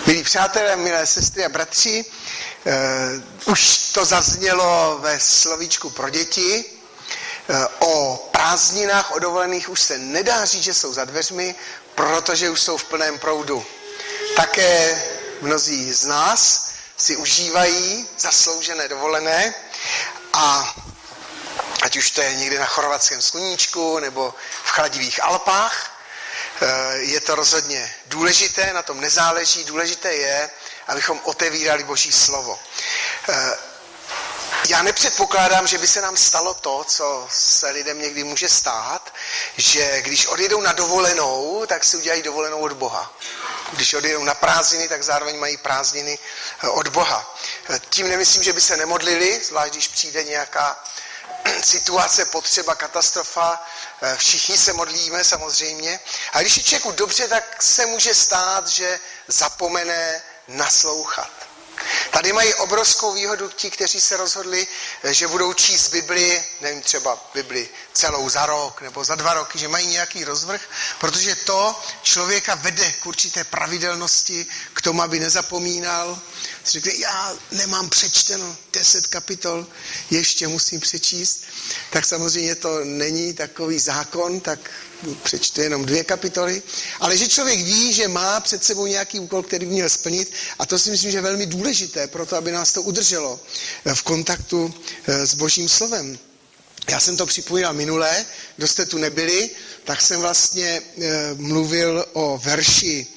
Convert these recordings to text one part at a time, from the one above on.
Milí přátelé, milé sestry a bratři, už to zaznělo ve slovíčku pro děti. O prázdninách, o dovolených už se nedá říct, že jsou za dveřmi, protože už jsou v plném proudu. Také mnozí z nás si užívají zasloužené dovolené a ať už to je někde na chorvatském sluníčku nebo v chladivých Alpách, je to rozhodně důležité, na tom nezáleží. Důležité je, abychom otevírali Boží slovo. Já nepředpokládám, že by se nám stalo to, co se lidem někdy může stát, že když odjedou na dovolenou, tak si udělají dovolenou od Boha. Když odjedou na prázdniny, tak zároveň mají prázdniny od Boha. Tím nemyslím, že by se nemodlili, zvlášť když přijde nějaká situace, potřeba, katastrofa, všichni se modlíme samozřejmě. A když je člověku dobře, tak se může stát, že zapomene naslouchat. Tady mají obrovskou výhodu ti, kteří se rozhodli, že budou číst Bibli, nevím, třeba Bibli celou za rok nebo za 2 roky, že mají nějaký rozvrh, protože to člověka vede k určité pravidelnosti, k tomu, aby nezapomínal. Řekne, já nemám přečteno 10 kapitol, ještě musím přečíst. Tak samozřejmě to není takový zákon, tak přečtu jenom 2 kapitoly, ale že člověk ví, že má před sebou nějaký úkol, který by měl splnit, a to si myslím, že je velmi důležité pro to, aby nás to udrželo v kontaktu s Božím slovem. Já jsem to připomínal minule, kdo jste tu nebyli, tak jsem vlastně mluvil o verši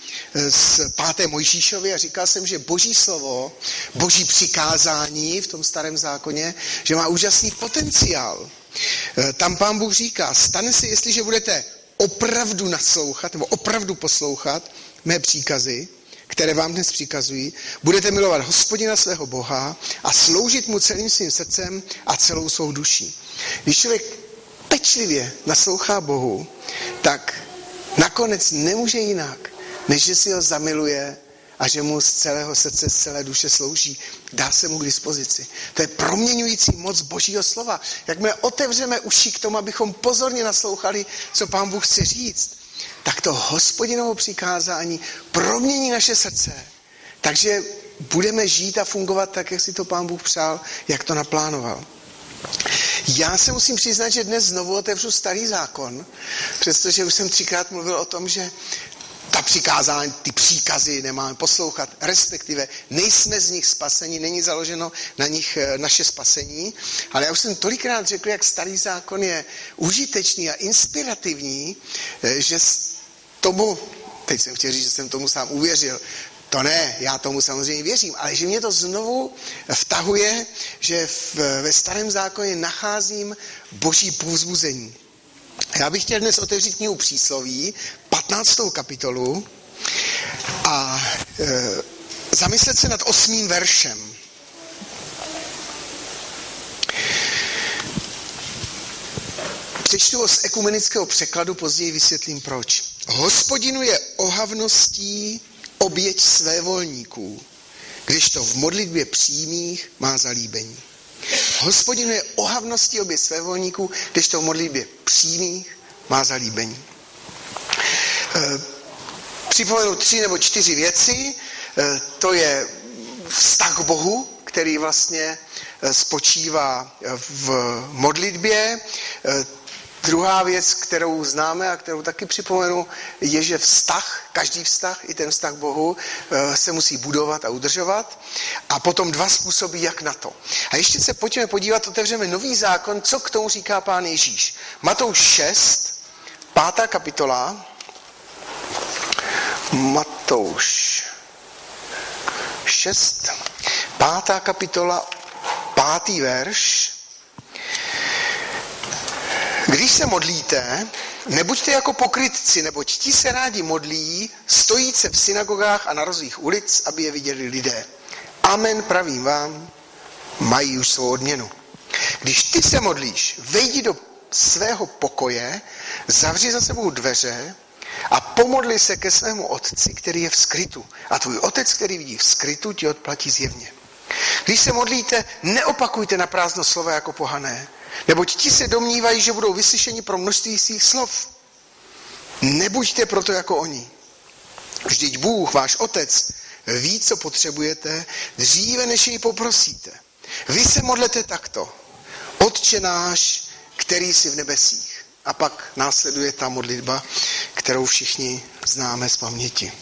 z 5. Mojžíšovy a říkal jsem, že Boží slovo, Boží přikázání v tom starém zákoně, že má úžasný potenciál. Tam Pán Bůh říká, stane se, jestliže budete opravdu naslouchat, nebo opravdu poslouchat mé příkazy, které vám dnes přikazují, budete milovat Hospodina svého Boha a sloužit mu celým svým srdcem a celou svou duší. Když člověk pečlivě naslouchá Bohu, tak nakonec nemůže jinak, než že si ho zamiluje a že mu z celého srdce, z celé duše slouží. Dá se mu k dispozici. To je proměňující moc Božího slova. Jakmile otevřeme uši k tomu, abychom pozorně naslouchali, co Pán Bůh chce říct, tak to Hospodinovo přikázání promění naše srdce. Takže budeme žít a fungovat tak, jak si to Pán Bůh přál, jak to naplánoval. Já se musím přiznat, že dnes znovu otevřu starý zákon, přestože už jsem 3krát mluvil o tom, že ta přikázání, ty příkazy nemáme poslouchat, respektive nejsme z nich spaseni, není založeno na nich naše spasení, ale já už jsem tolikrát řekl, jak starý zákon je užitečný a inspirativní, že tomu, teď jsem chtěl říct, že jsem tomu sám uvěřil, to ne, já tomu samozřejmě věřím, ale že mě to znovu vtahuje, že ve starém zákoně nacházím Boží povzbuzení. Já bych chtěl dnes otevřít knihu Přísloví, 15. kapitolu a zamyslet se nad 8. veršem. Přečtu ho z ekumenického překladu, později vysvětlím proč. Hospodinu je ohavností oběť svévolníků, kdežto v modlitbě přímých má zalíbení. Hospodinu je ohavností oběť svévolníků, kdežto v modlitbě přímých má zalíbení. Připomenu 3 nebo 4 věci. To je vztah k Bohu, který vlastně spočívá v modlitbě. Druhá věc, kterou známe a kterou taky připomenu, je, že každý vztah, i ten vztah k Bohu, se musí budovat a udržovat. A potom 2 způsoby, jak na to. A ještě se pojďme podívat, otevřeme nový zákon, co k tomu říká Pán Ježíš. Matouš 6, 5. kapitola. Matouš 6, 5. kapitola, 5. verš. Když se modlíte, nebuďte jako pokrytci, neboť ti se rádi modlí, stojíce v synagogách a na rozích ulic, aby je viděli lidé. Amen, pravím vám, mají už svou odměnu. Když ty se modlíš, vejdi do svého pokoje, zavři za sebou dveře a pomodli se ke svému otci, který je v skrytu. A tvůj otec, který vidí v skrytu, ti odplatí zjevně. Když se modlíte, neopakujte na prázdno slova jako pohané, neboť ti se domnívají, že budou vyslyšeni pro množství svých slov. Nebuďte proto jako oni. Vždyť Bůh, váš otec, ví, co potřebujete, dříve než jej poprosíte. Vy se modlete takto. Otče náš, který jsi v nebesích. A pak následuje ta modlitba, kterou všichni známe z paměti.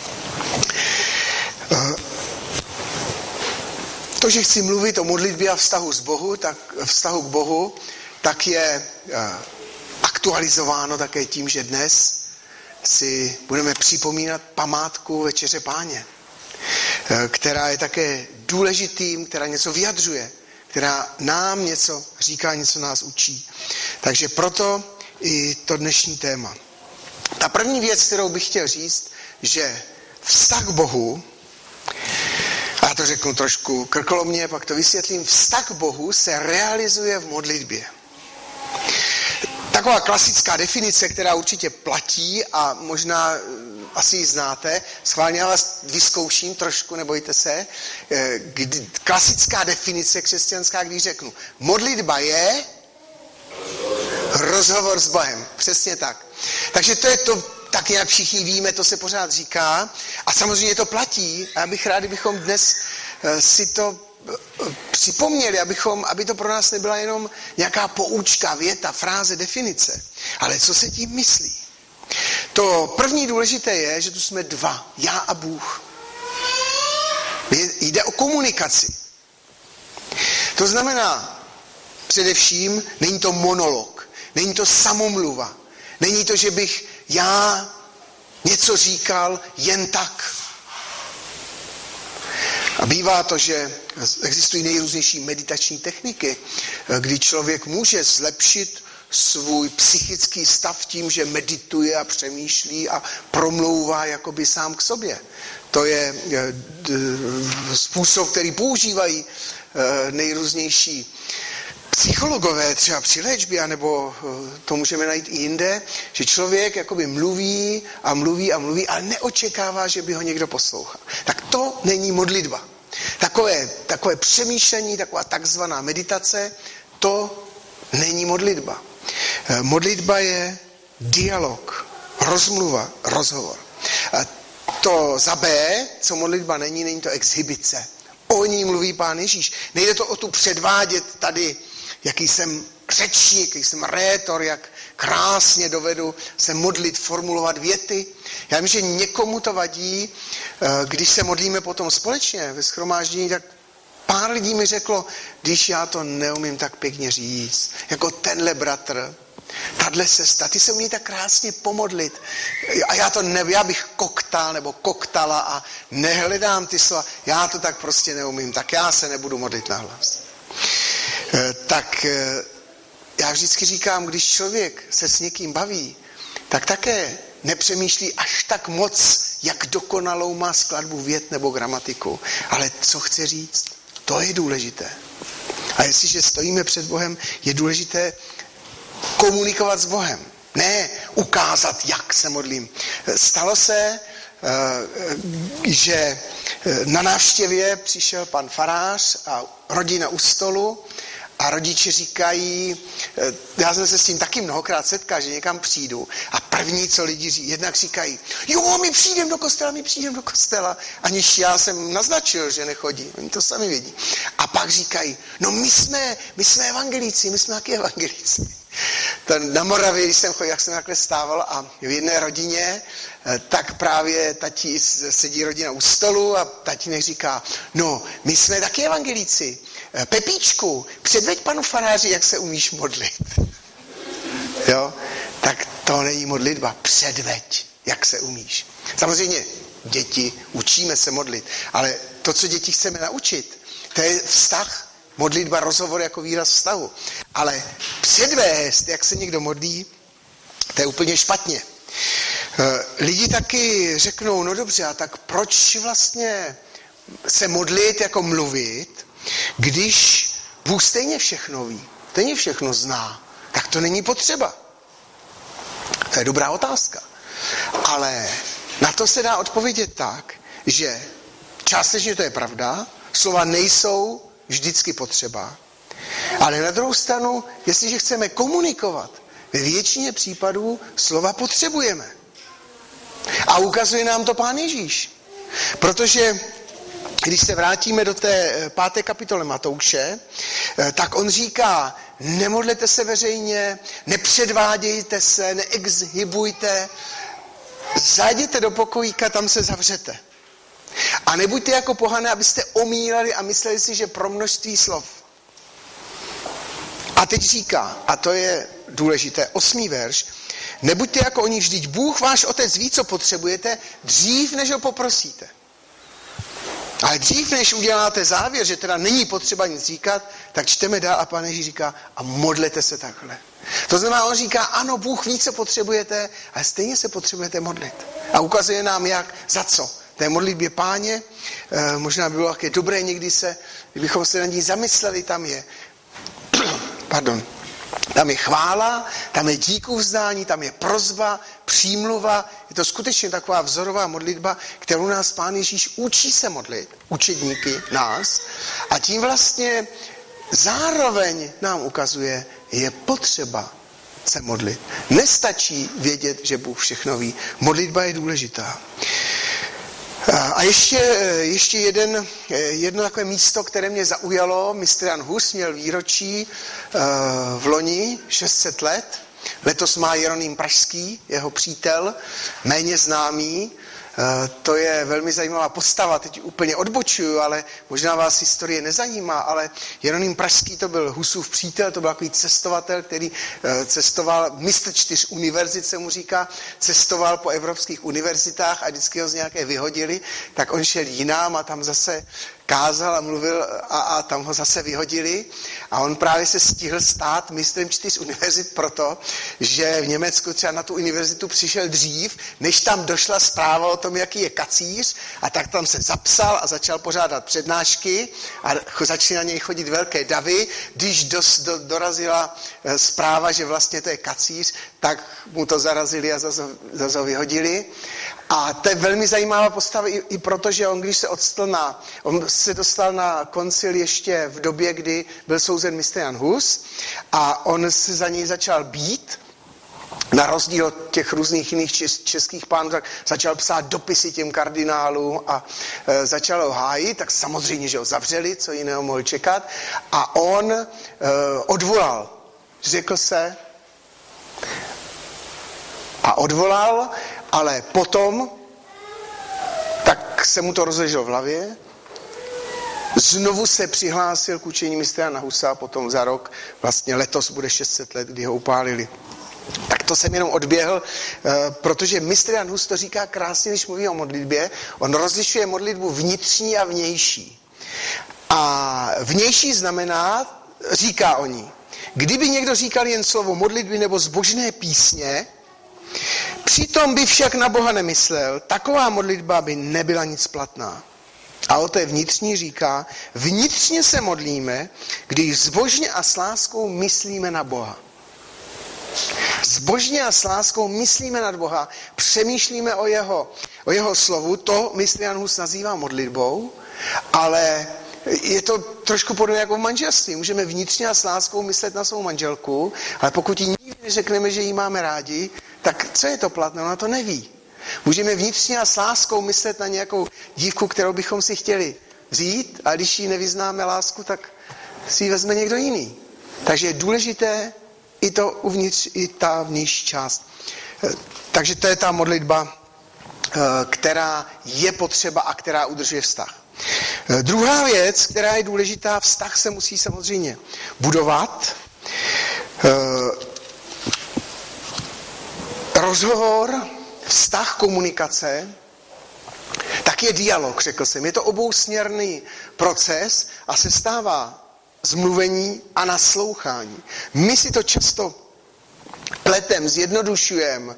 To, že chci mluvit o modlitbě a vztahu k Bohu, tak je aktualizováno také tím, že dnes si budeme připomínat památku Večeře Páně, která je také důležitým, která něco vyjadřuje, která nám něco říká, něco nás učí. Takže proto i to dnešní téma. Ta první věc, kterou bych chtěl říct, že vztah k Bohu, a já to řeknu trošku krkolomně, pak to vysvětlím, vztah k Bohu se realizuje v modlitbě. Taková klasická definice, která určitě platí a možná asi ji znáte, schválně já vás vyzkouším trošku, nebojte se. Klasická definice křesťanská, když řeknu, modlitba je rozhovor s Bohem. Přesně tak. Takže to je to, tak jak všichni víme, to se pořád říká. A samozřejmě to platí. A já bych rád, kdybychom dnes si to připomněli, aby to pro nás nebyla jenom nějaká poučka, věta, fráze, definice. Ale co se tím myslí? To první důležité je, že tu jsme dva. Já a Bůh. Jde o komunikaci. To znamená, především, není to monolog. Není to samomluva. Není to, že bych já něco říkal jen tak. A bývá to, že existují nejrůznější meditační techniky, kdy člověk může zlepšit svůj psychický stav tím, že medituje a přemýšlí a promlouvá jakoby sám k sobě. To je způsob, který používají nejrůznější psychologové třeba při léčbě, nebo to můžeme najít i jinde, že člověk jakoby mluví, ale neočekává, že by ho někdo poslouchal. Tak to není modlitba. Takové přemýšlení, taková takzvaná meditace, to není modlitba. Modlitba je dialog, rozmluva, rozhovor. A to za B, co modlitba není to exhibice. O ní mluví Pán Ježíš. Nejde to o tu předvádět tady, jaký jsem řečník, jaký jsem rétor, jak krásně dovedu se modlit, formulovat věty. Já vím, že někomu to vadí, když se modlíme potom společně ve shromáždění, tak pár lidí mi řeklo, když já to neumím tak pěkně říct, jako tenhle bratr, tahle sestra, ty se umí tak krásně pomodlit. A já bych koktal nebo koktala a nehledám ty slova, já to tak prostě neumím, tak já se nebudu modlit nahlas. Tak já vždycky říkám, když člověk se s někým baví, tak také nepřemýšlí až tak moc, jak dokonalou má skladbu vět nebo gramatiku. Ale co chce říct, to je důležité. A jestliže stojíme před Bohem, je důležité komunikovat s Bohem. Ne ukázat, jak se modlím. Stalo se, že na návštěvě přišel pan farář a rodina u stolu a rodiče říkají, já jsem se s tím taky mnohokrát setkal, že někam přijdu a první, co lidi jednak říkají, jo, my přijdeme do kostela, aniž já jsem naznačil, že nechodí, oni to sami vědí. A pak říkají, no my jsme evangelíci, my jsme taky evangelíci. Na Moravě, když jsem chodil, jak jsem takhle stával a v jedné rodině, tak právě sedí rodina u stolu a tatínek říká, no, my jsme taky evangelíci. Pepíčku, předveď panu faráři, jak se umíš modlit. Jo? Tak to není modlitba. Předveď, jak se umíš. Samozřejmě děti, učíme se modlit, ale to, co děti chceme naučit, to je vztah, modlitba, rozhovor jako výraz vztahu. Ale předvést, jak se někdo modlí, to je úplně špatně. Lidi taky řeknou, no dobře, a tak proč vlastně se modlit jako mluvit, když Bůh stejně všechno ví, stejně všechno zná, tak to není potřeba. To je dobrá otázka. Ale na to se dá odpovědět tak, že částečně to je pravda, slova nejsou vždycky potřeba, ale na druhou stranu, jestliže chceme komunikovat, ve většině případů slova potřebujeme. A ukazuje nám to Pán Ježíš. Protože když se vrátíme do té 5. kapitoly Matouše, tak on říká, nemodlete se veřejně, nepředvádějte se, neexhibujte, zajděte do pokojíka, tam se zavřete. A nebuďte jako pohané, abyste omílali a mysleli si, že pro množství slov. A teď říká, a to je důležité, 8. verš, nebuďte jako oni, vždyť Bůh váš otec ví, co potřebujete, dřív než ho poprosíte. Ale dřív než uděláte závěr, že teda není potřeba nic říkat, tak čteme dál a Pán Ježíš říká a modlete se takhle. To znamená, on říká, ano, Bůh ví, co potřebujete, ale stejně se potřebujete modlit. A ukazuje nám jak, za co. Té modlitbě Páně, možná by bylo také dobré někdy kdybychom se na ní zamysleli, tam je chvála, tam je díkuvzdání, tam je prosba, přímluva. Je to skutečně taková vzorová modlitba, kterou nás Pán Ježíš učí se modlit, učedníky nás. A tím vlastně zároveň nám ukazuje, je potřeba se modlit. Nestačí vědět, že Bůh všechno ví. Modlitba je důležitá. A ještě jedno takové místo, které mě zaujalo. Mistr Jan Hus měl výročí v loni 600 let. Letos má Jeroným Pražský, jeho přítel, méně známý. To je velmi zajímavá postava, teď úplně odbočuju, ale možná vás historie nezajímá, ale Jeroným Pražský to byl Husův přítel, to byl takový cestovatel, který cestoval, mistr 4 univerzit se mu říká, cestoval po evropských univerzitách a vždycky ho z nějaké vyhodili, tak on šel jinam a tam zase kázal a mluvil a tam ho zase vyhodili a on právě se stihl stát mistrem 4 univerzit proto, že v Německu třeba na tu univerzitu přišel dřív, než tam došla zpráva o tom, jaký je kacíř a tak tam se zapsal a začal pořádat přednášky a začaly na něj chodit velké davy. Když dorazila zpráva, že vlastně to je kacíř, tak mu to zarazili a zase ho vyhodili. A to je velmi zajímavá postava i proto, že on, když on se dostal na koncil ještě v době, kdy byl souzen mistr Jan Hus a on se za něj začal bít, na rozdíl od těch různých jiných českých pánů, tak začal psát dopisy těm kardinálům a začal ho hájit, tak samozřejmě, že ho zavřeli, co jiného mohl čekat. A on odvolal, řekl se a odvolal, ale potom, tak se mu to rozleželo v hlavě, znovu se přihlásil k učení mistra Jana Husa a potom za rok, vlastně letos bude 600 let, kdy ho upálili. Tak to jsem jenom odběhl, protože mistr Jan Hus to říká krásně, když mluví o modlitbě. On rozlišuje modlitbu vnitřní a vnější. A vnější znamená, říká o ní, kdyby někdo říkal jen slovo modlitby nebo zbožné písně, přitom by však na Boha nemyslel, taková modlitba by nebyla nic platná. A o té vnitřní říká, vnitřně se modlíme, když zbožně a s láskou myslíme na Boha. Zbožně a s láskou myslíme na Boha, přemýšlíme o jeho slovu, to mistr Jan Hus nazývá modlitbou, ale je to trošku podobné jako v manželství. Můžeme vnitřně a s láskou myslet na svou manželku, ale pokud jí nikdy neřekneme, že jí máme rádi, tak co je to platné? Ona to neví. Můžeme vnitřně a s láskou myslet na nějakou dívku, kterou bychom si chtěli vzít, a když jí nevyznáme lásku, tak si ji vezme někdo jiný. Takže je důležité i to uvnitř, i ta vnější část. Takže to je ta modlitba, která je potřeba a která udržuje vztah. Druhá věc, která je důležitá, vztah se musí samozřejmě budovat. Rozhovor, vztah, komunikace, tak je dialog, řekl jsem. Je to obousměrný proces a se stává z mluvení a naslouchání. My si to často pletem, zjednodušujeme,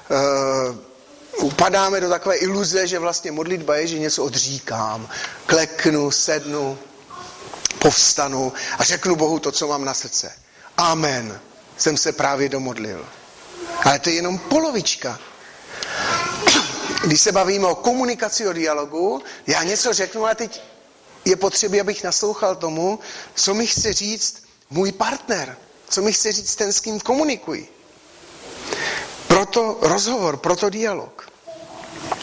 upadáme do takové iluze, že vlastně modlitba je, že něco odříkám, kleknu, sednu, povstanu a řeknu Bohu to, co mám na srdce. Amen. Jsem se právě domodlil. Ale to je jenom polovička. Když se bavíme o komunikaci, o dialogu, já něco řeknu, ale teď je potřeba, abych naslouchal tomu, co mi chce říct můj partner, co mi chce říct ten, s kým komunikuji. Proto rozhovor, proto dialog.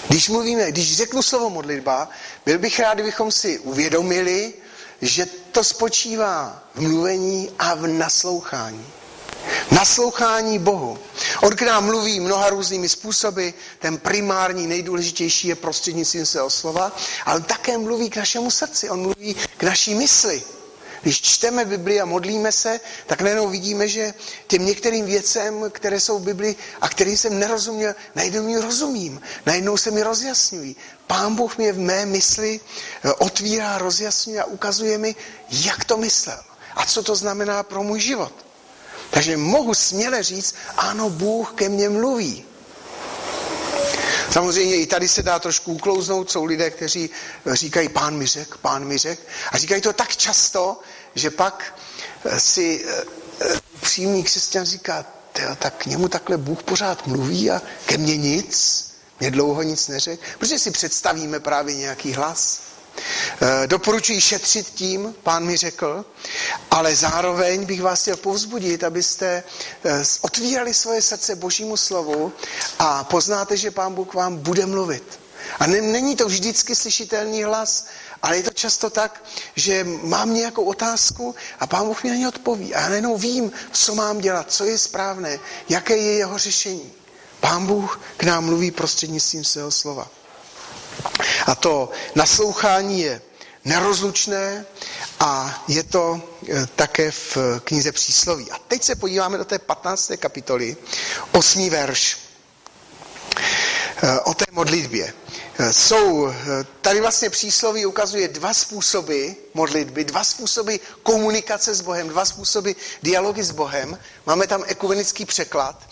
Když řeknu slovo modlitba, byl bych rád, kdybychom si uvědomili, že to spočívá v mluvení a v naslouchání. Naslouchání Bohu. On k nám mluví mnoha různými způsoby, ten primární, nejdůležitější je prostřednictvím svého slova, ale také mluví k našemu srdci, on mluví k naší mysli. Když čteme Bibli a modlíme se, tak najednou vidíme, že těm některým věcem, které jsou v Bibli a kterým jsem nerozuměl, najednou mi rozumím, najednou se mi rozjasňují. Pán Bůh mě v mé mysli otvírá, rozjasňuje a ukazuje mi, jak to myslel a co to znamená pro můj život. Takže mohu směle říct, ano, Bůh ke mně mluví. Samozřejmě i tady se dá trošku uklouznout, jsou lidé, kteří říkají, Pán mi řek. A říkají to tak často, že pak si přímý křesťan říká, tak k němu takhle Bůh pořád mluví a ke mně nic, mě dlouho nic neřekl, protože si představíme právě nějaký hlas. Doporučuji šetřit tím, Pán mi řekl, ale zároveň bych vás chtěl povzbudit, abyste otvírali svoje srdce Božímu slovu a poznáte, že Pán Bůh vám bude mluvit. A není to vždycky slyšitelný hlas, ale je to často tak, že mám nějakou otázku a Pán Bůh mi na ně odpoví. A já najednou vím, co mám dělat, co je správné, jaké je jeho řešení. Pán Bůh k nám mluví prostřednictvím svého slova. A to naslouchání je nerozlučné a je to také v knize Přísloví. A teď se podíváme do té 15. kapitoly, 8. verš o té modlitbě. Tady vlastně Přísloví ukazuje dva způsoby modlitby, dva způsoby komunikace s Bohem, dva způsoby dialogy s Bohem. Máme tam ekumenický překlad.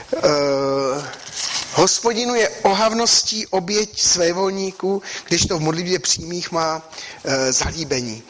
Hospodinu je ohavností oběť svévolníků, když to v modlitbě přímých má zalíbení.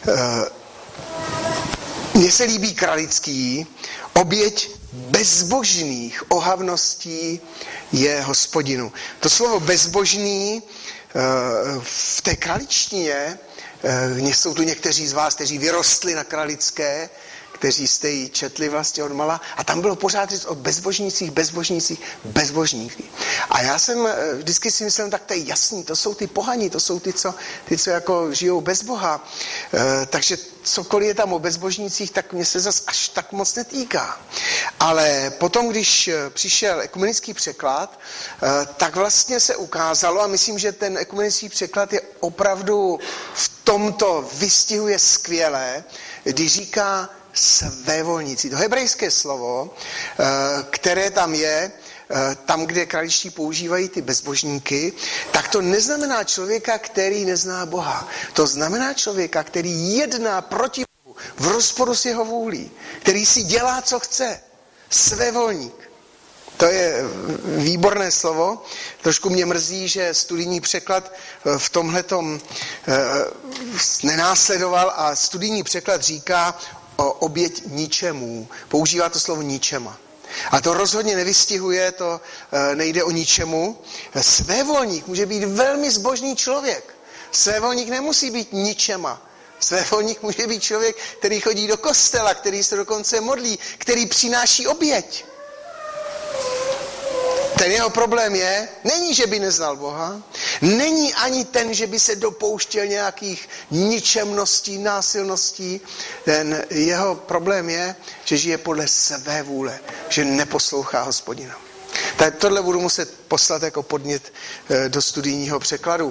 Mně se líbí Kralický, oběť bezbožných ohavností je Hospodinu. To slovo bezbožný v té kraličtině, jsou tu někteří z vás, kteří vyrostli na Kralické, kteří jste ji četli vlastně odmala, a tam bylo pořád říct o bezbožníky. A já jsem vždycky si myslel, tak to je jasný, to jsou ty pohani, to jsou ty, co jako žijou bez Boha. Takže cokoliv je tam o bezbožnících, tak mě se zas až tak moc netýká. Ale potom, když přišel ekumenický překlad, tak vlastně se ukázalo, a myslím, že ten ekumenický překlad je opravdu v tomto vystihuje skvěle, když říká svévolníci. To hebrejské slovo, které tam je, tam, kde kraličtí používají ty bezbožníky, tak to neznamená člověka, který nezná Boha. To znamená člověka, který jedná proti Bohu, v rozporu s jeho vůlí, který si dělá, co chce. Svévolník. To je výborné slovo. Trošku mě mrzí, že studijní překlad v tomhletom nenásledoval a studijní překlad říká o oběť ničemu. Používá to slovo ničema. A to rozhodně nevystihuje, to nejde o ničemu. Svévolník může být velmi zbožný člověk. Svévolník nemusí být ničema. Svévolník může být člověk, který chodí do kostela, který se dokonce modlí, který přináší oběť. Ten jeho problém není, že by neznal Boha, není ani ten, že by se dopouštěl nějakých ničemností, násilností. Ten jeho problém je, že žije podle své vůle, že neposlouchá Hospodina. Tak tohle budu muset poslat jako podnět do studijního překladu.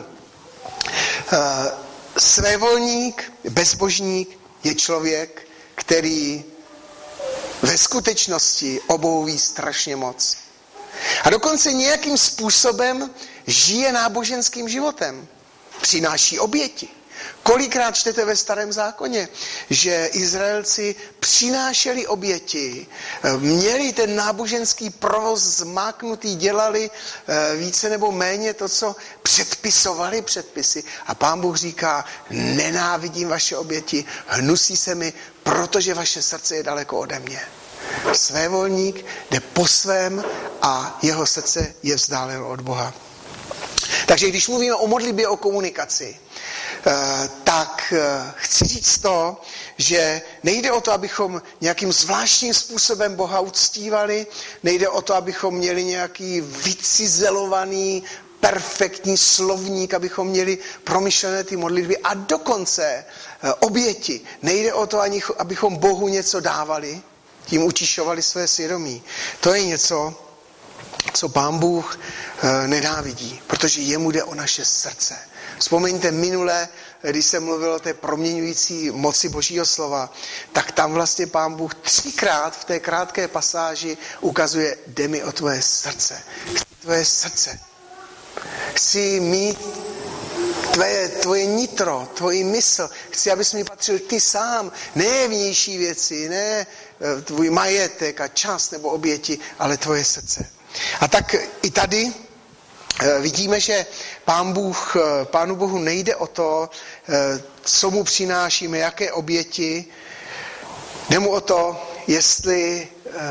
Svévolník, bezbožník je člověk, který ve skutečnosti obouví strašně moc. A dokonce nějakým způsobem žije náboženským životem. Přináší oběti. Kolikrát čtete ve Starém zákoně, že Izraelci přinášeli oběti, měli ten náboženský provoz zmáknutý, dělali více nebo méně to, co předpisovali předpisy. A Pán Bůh říká, nenávidím vaše oběti, hnusí se mi, protože vaše srdce je daleko ode mě. Svévolník jde po svém a jeho srdce je vzdáleno od Boha. Takže když mluvíme o modlitbě, o komunikaci, tak chci říct to, že nejde o to, abychom nějakým zvláštním způsobem Boha uctívali, nejde o to, abychom měli nějaký vycizelovaný perfektní slovník, abychom měli promyšlené ty modlitby a dokonce oběti. Nejde o to, ani abychom Bohu něco dávali, tím utišovali své svědomí. To je něco, co Pán Bůh nenávidí, protože jemu jde o naše srdce. Vzpomeňte minule, když jsem mluvil o té proměňující moci Božího slova, tak tam vlastně Pán Bůh 3krát v té krátké pasáži ukazuje, jde mi o tvoje srdce. Tvoje srdce. Chci mít tvoje nitro, tvoji mysl. Chci, abys mi patřil ty sám. Ne vnější věci, ne tvůj majetek a čas nebo oběti, ale tvoje srdce. A tak i tady vidíme, že Pánu Bohu nejde o to, co mu přinášíme, jaké oběti. Jde mu o to, jestli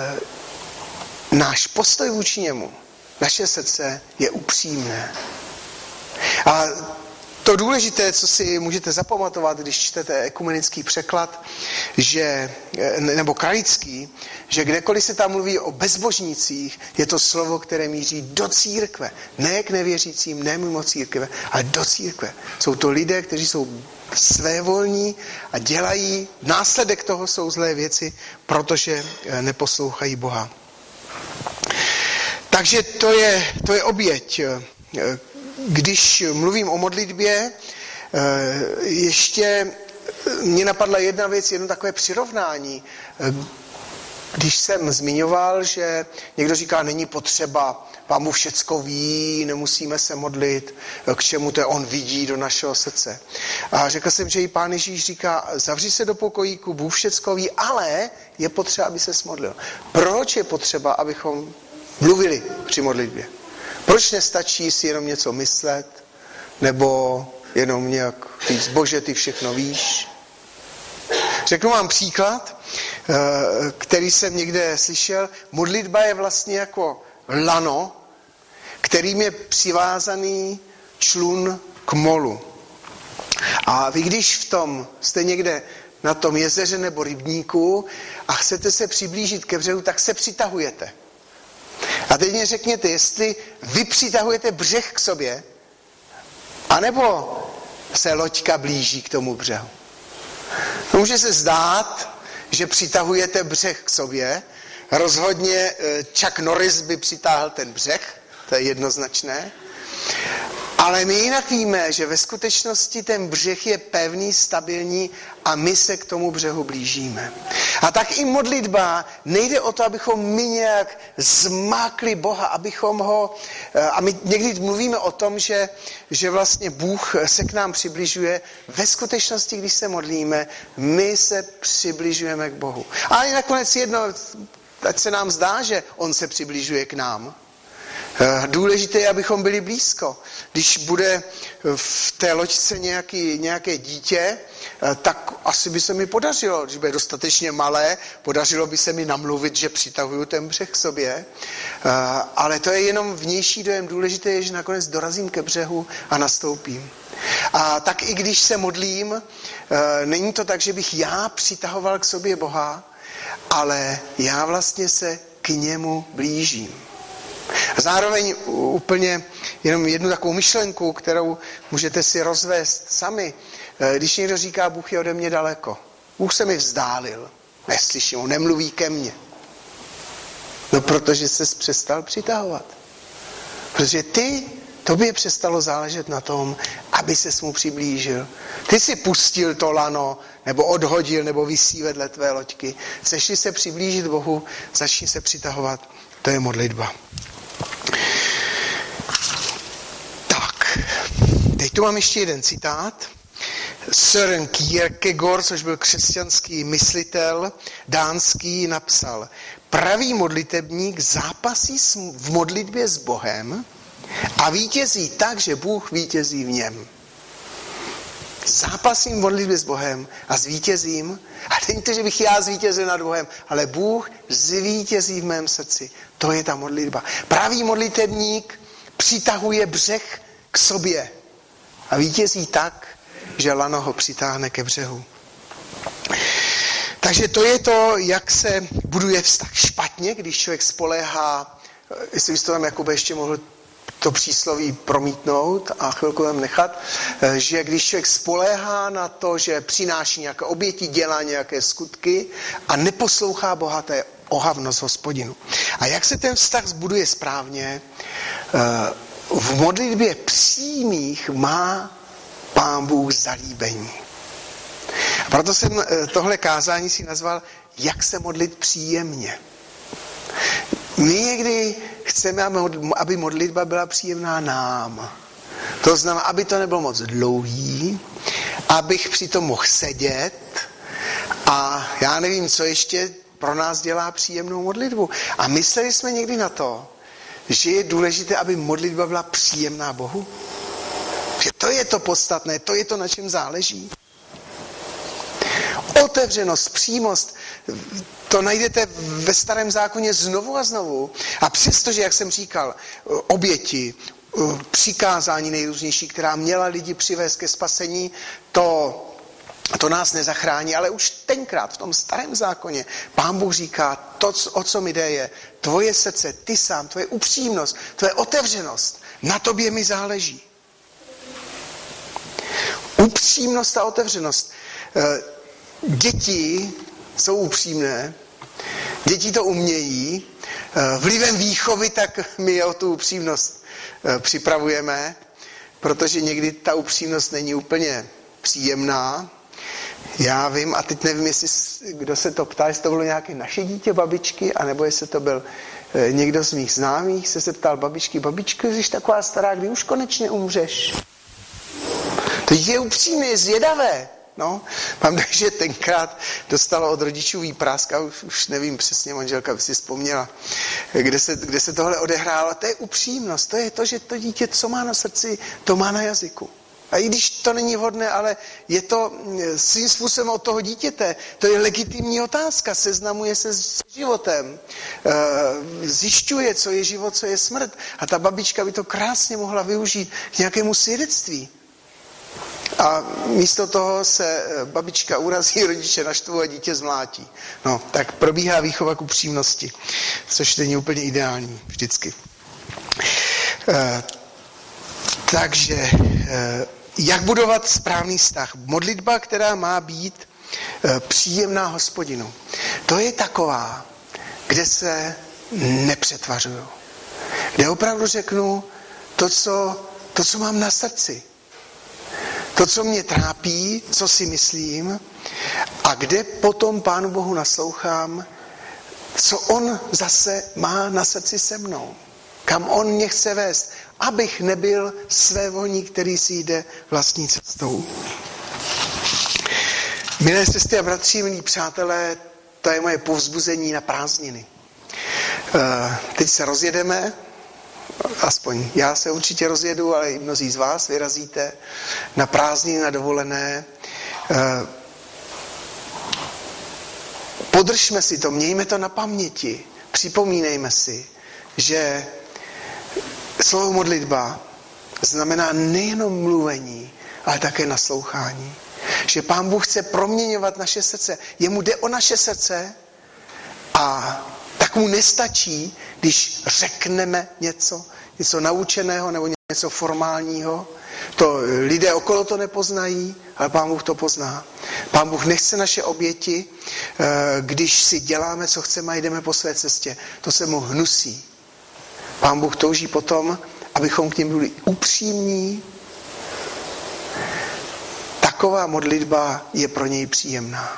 náš postoj vůči němu, naše srdce je upřímné. A to důležité, co si můžete zapamatovat, když čtete ekumenický překlad, nebo kralický, že kdekoliv se tam mluví o bezbožnících, je to slovo, které míří do církve. Ne k nevěřícím, ne mimo církve, ale do církve. Jsou to lidé, kteří jsou svévolní a dělají, následek toho jsou zlé věci, protože neposlouchají Boha. Takže to je oběť. Když mluvím o modlitbě, ještě mě napadla jedna věc, jedno takové přirovnání. Když jsem zmiňoval, že někdo říká, není potřeba, Pán Bůh všecko ví, nemusíme se modlit, k čemu to on vidí do našeho srdce. A řekl jsem, že i Pán Ježíš říká, zavři se do pokojíku, Bůh všecko ví, ale je potřeba, aby se modlil. Proč je potřeba, abychom mluvili při modlitbě? Proč nestačí si jenom něco myslet, nebo jenom nějak říct, Bože, ty všechno víš? Řeknu vám příklad, který jsem někde slyšel. Modlitba je vlastně jako lano, kterým je přivázaný člun k molu. A vy když jste někde na tom jezeře nebo rybníku a chcete se přiblížit ke břehu, tak se přitahujete. A teď mě řekněte, jestli vy přitahujete břeh k sobě, anebo se loďka blíží k tomu břehu. Může se zdát, že přitahujete břeh k sobě. Rozhodně Chuck Norris by přitáhl ten břeh, to je jednoznačné. Ale my jinak víme, že ve skutečnosti ten břeh je pevný, stabilní a my se k tomu břehu blížíme. A tak i modlitba, nejde o to, abychom my nějak zmákli Boha, abychom ho, a my někdy mluvíme o tom, že vlastně Bůh se k nám přibližuje. Ve skutečnosti, když se modlíme, my se přibližujeme k Bohu. Ale nakonec jedno, ať se nám zdá, že on se přibližuje k nám. Důležité je, abychom byli blízko. Když bude v té loďce nějaké dítě, tak asi by se mi podařilo, když bude dostatečně malé, podařilo by se mi namluvit, že přitahuju ten břeh k sobě. Ale to je jenom vnější dojem. Důležité je, že nakonec dorazím ke břehu a nastoupím. A tak i když se modlím, není to tak, že bych já přitahoval k sobě Boha, ale já vlastně se k němu blížím. Zároveň úplně jenom jednu takovou myšlenku, kterou můžete si rozvést sami. Když někdo říká, Bůh je ode mě daleko. Bůh se mi vzdálil. Neslyším ho, nemluví ke mně. No protože ses přestal přitahovat. Protože tobě přestalo záležet na tom, aby ses mu přiblížil. Ty si pustil to lano, nebo odhodil, nebo visí vedle tvé loďky. Chceš-li se přiblížit Bohu, začni se přitahovat. To je modlitba. Tak, teď tu mám ještě jeden citát. Søren Kierkegaard, což byl křesťanský myslitel dánský, napsal: pravý modlitebník zápasí v modlitbě s Bohem a vítězí tak, že Bůh vítězí v něm. Zápasím v modlitbě s Bohem a zvítězím. A není to, že bych já zvítězil nad Bohem, ale Bůh zvítězí v mém srdci. To je ta modlitba. Pravý modlitebník přitahuje břeh k sobě a vítězí tak, že lano ho přitáhne ke břehu. Takže to je to, jak se buduje vztah špatně, když člověk spoléhá, jestli bys to tam Jakube ještě mohl to přísloví promítnout a chvilku tam nechat, že když člověk spoléhá na to, že přináší nějaké oběti, dělá nějaké skutky a neposlouchá Boha, to je ohavnost Hospodinu. A jak se ten vztah zbuduje správně? V modlitbě přímých má Pán Bůh zalíbení. A proto jsem tohle kázání si nazval Jak se modlit příjemně. My někdy chceme, aby modlitba byla příjemná nám. To znamená, aby to nebylo moc dlouhý, abych přitom mohl sedět a já nevím, co ještě pro nás dělá příjemnou modlitbu. A mysleli jsme někdy na to, že je důležité, aby modlitba byla příjemná Bohu? Že to je to podstatné, to je to, na čem záleží. Otevřenost, přímost, to najdete ve Starém zákoně znovu a znovu. A přestože, jak jsem říkal, oběti, přikázání nejrůznější, která měla lidi přivést ke spasení, to nás nezachrání, ale už tenkrát v tom Starém zákoně Pán Bůh říká, to, o co mi jde, je tvoje srdce, ty sám, tvoje upřímnost, tvoje otevřenost, na tobě mi záleží. Upřímnost a otevřenost. Děti jsou upřímné, děti to umějí, vlivem výchovy tak my o tu upřímnost připravujeme, protože někdy ta upřímnost není úplně příjemná. Já vím, a teď nevím, jestli kdo se to ptá, jestli to bylo nějaké naše dítě, babičky, anebo jestli to byl někdo z mých známých, se ptal babičko, jsi taková stará, kdy už konečně umřeš? To je upřímné, je zvědavé. No, mám tak, že tenkrát dostalo od rodičů výprask a už nevím přesně, manželka by si vzpomněla, kde se tohle odehrálo. To je upřímnost, to je to, že to dítě, co má na srdci, to má na jazyku. A i když to není vhodné, ale je to svým způsobem od toho dítěte, to je legitimní otázka, seznamuje se s životem, zjišťuje, co je život, co je smrt. A ta babička by to krásně mohla využít k nějakému svědectví. A místo toho se babička urazí, rodiče naštvou a dítě zmlátí. No, tak probíhá výchova k upřímnosti, což není úplně ideální vždycky. Takže, jak budovat správný vztah? Modlitba, která má být příjemná Hospodinu. To je taková, kde se nepřetvařuju. Kde opravdu řeknu to, co mám na srdci. To, co mě trápí, co si myslím a kde potom Pánu Bohu naslouchám, co on zase má na srdci se mnou. Kam on mě chce vést, abych nebyl svévolník, který si jde vlastní cestou. Milé sestry a bratři, milí přátelé, to je moje povzbuzení na prázdniny. Teď se rozjedeme, aspoň já se určitě rozjedu, ale i mnozí z vás vyrazíte na prázdniny, na dovolené. Podržme si to, mějme to na paměti, připomínejme si, že slovo modlitba znamená nejenom mluvení, ale také naslouchání. Že Pán Bůh chce proměňovat naše srdce. Jemu jde o naše srdce a tak mu nestačí, když řekneme něco naučeného nebo něco formálního. To lidé okolo to nepoznají, ale Pán Bůh to pozná. Pán Bůh nechce naše oběti, když si děláme, co chceme a jdeme po své cestě. To se mu hnusí. Pán Bůh touží potom, abychom k němu byli upřímní. Taková modlitba je pro něj příjemná.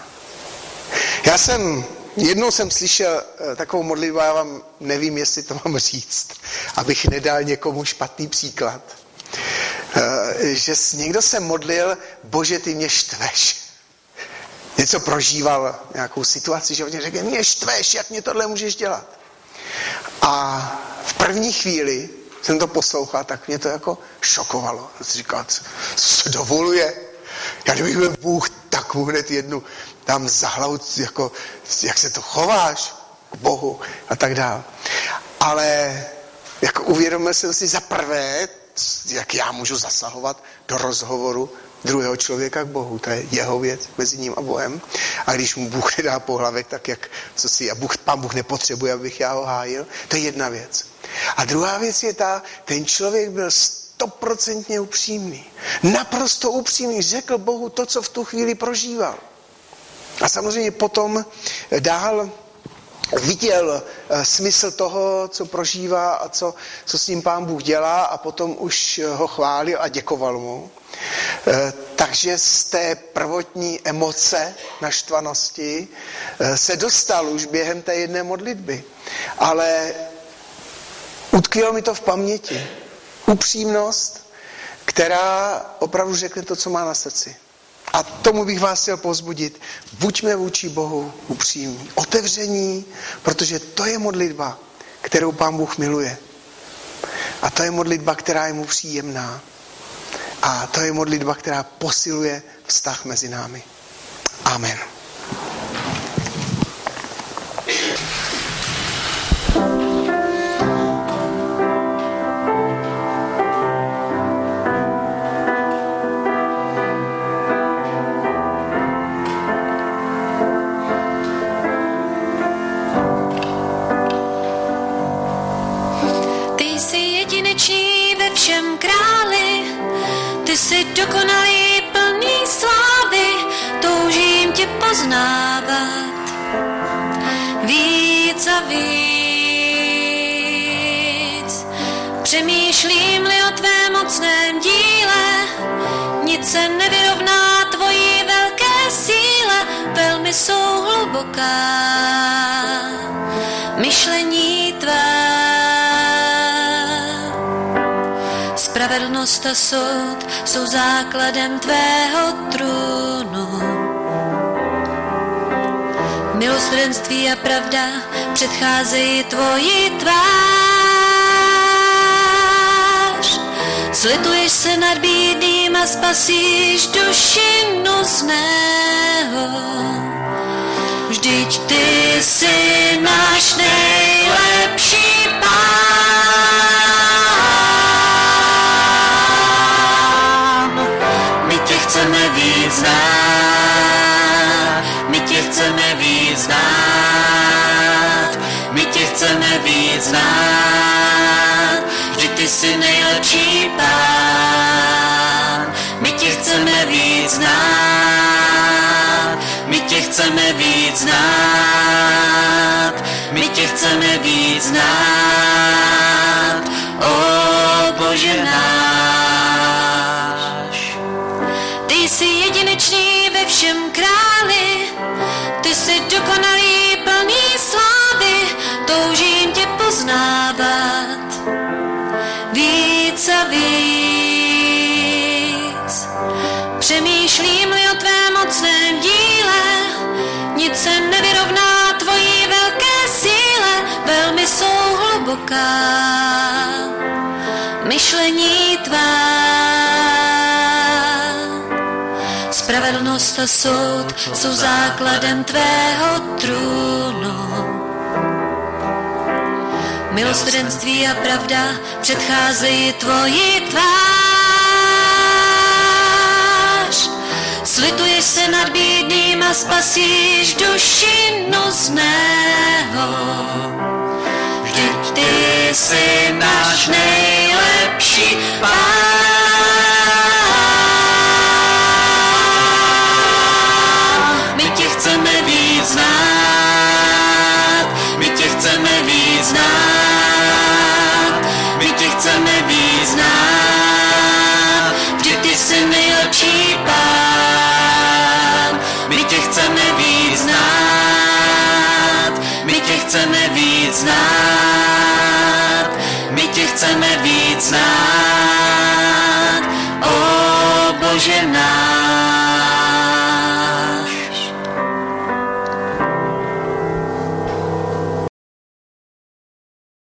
Jednou jsem slyšel takovou modlitbu, já vám nevím, jestli to mám říct, abych nedal někomu špatný příklad. Že někdo se modlil, Bože, ty mě štveš. Něco prožíval, nějakou situaci, že on řekl, mě štveš, jak mě tohle můžeš dělat. A v první chvíli jsem to poslouchal, tak mě to jako šokovalo. Jsem si říkal, co se dovoluje? Já kdybych byl Bůh, tak mu hned jednu tam za hlavu, jako, jak se to chováš k Bohu a tak dále. Ale jako uvědomil jsem si za prvé, jak já můžu zasahovat do rozhovoru druhého člověka k Bohu. To je jeho věc mezi ním a Bohem. A když mu Bůh nedá pohlavek, tak jak, co si, Pán Bůh nepotřebuje, abych já ho hájil, to je jedna věc. A druhá věc je ten člověk byl 100% upřímný. Naprosto upřímný. Řekl Bohu to, co v tu chvíli prožíval. A samozřejmě potom dál viděl smysl toho, co prožívá a co s ním Pán Bůh dělá a potom už ho chválil a děkoval mu. Takže z té prvotní emoce naštvanosti se dostal už během té jedné modlitby. Ale utkvělo mi to v paměti. Upřímnost, která opravdu řekne to, co má na srdci. A tomu bych vás chtěl povzbudit. Buďme vůči Bohu upřímní, otevření, protože to je modlitba, kterou Pán Bůh miluje. A to je modlitba, která je mu příjemná. A to je modlitba, která posiluje vztah mezi námi. Amen. Jsi dokonalý, plný slávy, toužím tě poznávat víc a víc. Přemýšlím-li o tvém mocném díle, nic se nevyrovná tvojí velké síle, velmi jsou hluboká myšlení tvá. Spravedlnost a soud jsou základem tvého trůnu. Milosrdenství a pravda předcházejí tvoji tvář. Slituješ se nad bídným a spasíš duši nuzného. Vždyť ty jsi náš nejlepší Pán. Chceme víc znát, my tě chceme víc znát, my tě chceme víc znát, vždyť ty jsi nejlepší Pán. My tě chceme víc znát, my tě chceme víc znát, my tě chceme víc znát, o Bože náš. Ty jsi jedinečný ve všem králi, ty jsi dokonalý, plný slávy, toužím tě poznávat víc a víc. Přemýšlím-li o tvém mocném díle, nic se nevyrovná tvojí velké síle, velmi jsou hluboká myšlení tvá. Spravedlnost a soud jsou základem tvého trůnu. Milosrdenství a pravda předcházejí tvoji tvář. Slituješ se nad bídným a spasíš duši nuzného. Vždyť ty jsi náš nejlepší Pán. Chceme víc znát, my tě chceme víc znát, my tě chceme víc znát, vždyť ty jsi nejlepší Pán. My tě chceme víc znát, my tě chceme víc znát, my tě chceme víc znát, o Bože náš.